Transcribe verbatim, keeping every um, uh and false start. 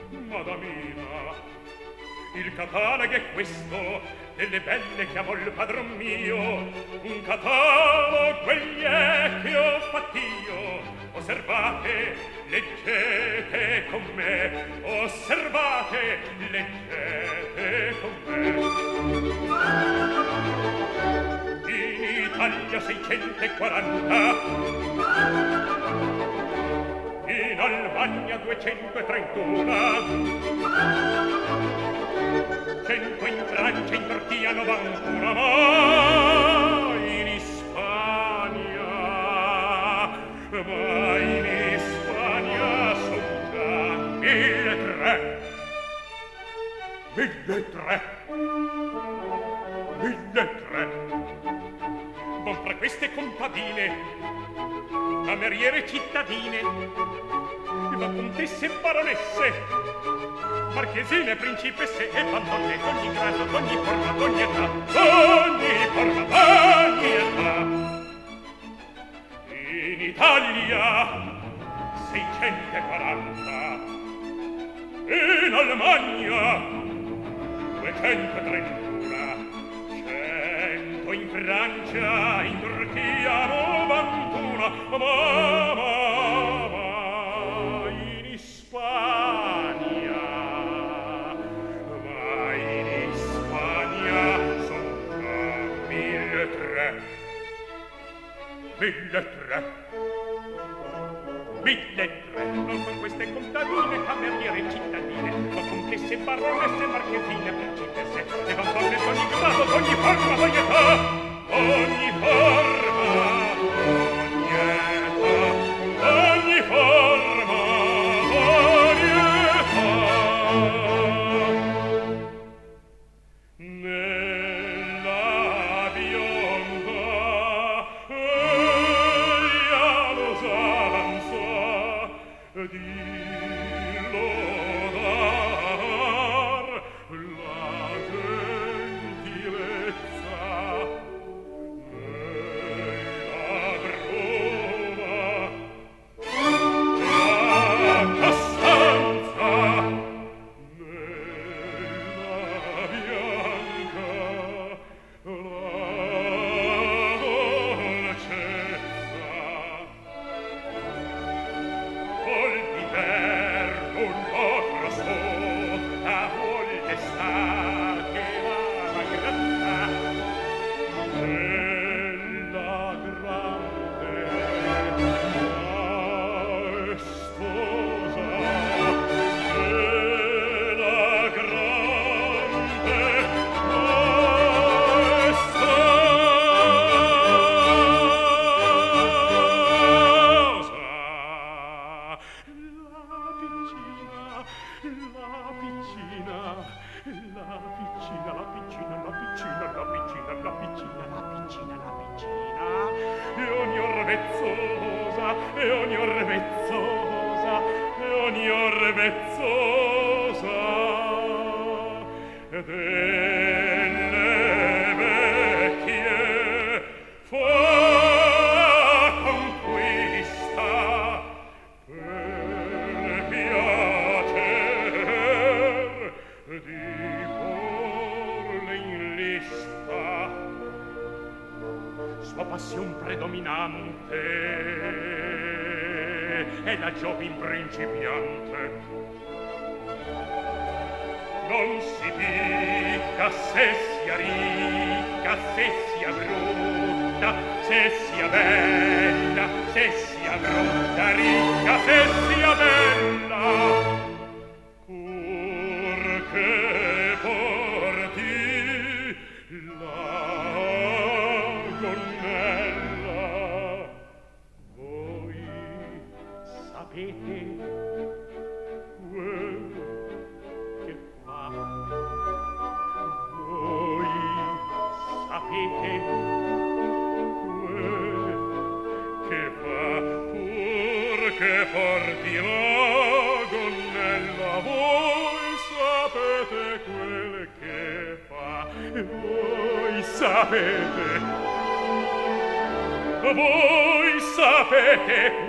Madamina, il catalogo è questo delle belle che amò il padron mio, un catalogo quegli è che ho fatt'io. Osservate, leggete con me, osservate, leggete con me. In Italia seicentoquaranta, in Albania duecentotrentuno, cento in Francia, in Turchia novantuno, ma in Ispania, ma in Ispania son già mille tre, mille tre, mille tre. Von fra queste contadine, cameriere cittadine, ma contesse baronesse, marchesine, principesse e bandonne d'ogni grado, d'ogni forma, d'ogni età, d'ogni forma, d'ogni età. In Italia seicentoquaranta, in Almagna duecentotrentuno, cento in Francia, in Turchia novantuno, ma, ma, ma in Ispania, ma in Ispania son già mille tre, mille tre, mille tre. Non con queste contadine, cameriere cittadine, ma contesse, baronesse, marchesine, principesse e bandonne d'ogni grado, d'ogni forma, d'ogni età, ogni forma, ogni età, ogni forma, ogni età. Nella bionda eglia l'usanza di lodar la gentilezza, nella bruna la costanza, nella bianca la dolcezza. Vuol d'inverno un po' sola, vuol d'estate la grazia, nella grande maestosa, nella grande maestosa. La piccina, la piccina, la piccina, la piccina, la piccina, la piccina, la piccina, la piccina, la piccina, e ogni orvezzosa, e ogni orvezzosa, e ogni orvezzosa, delle vecchie fa conquista per piacer di porle in lista. Sua passion predominante è la giovin principiante. Non si dica se sia ricca, se sia brutta, se sia bella, se sia brutta, ricca, se sia bella, pur che porti la gonnella. Voi sapete quel che fa, voi sapete quel che fa, pur che porti la gonnella. Voi sapete quel che fa, voi sapete, voi sapete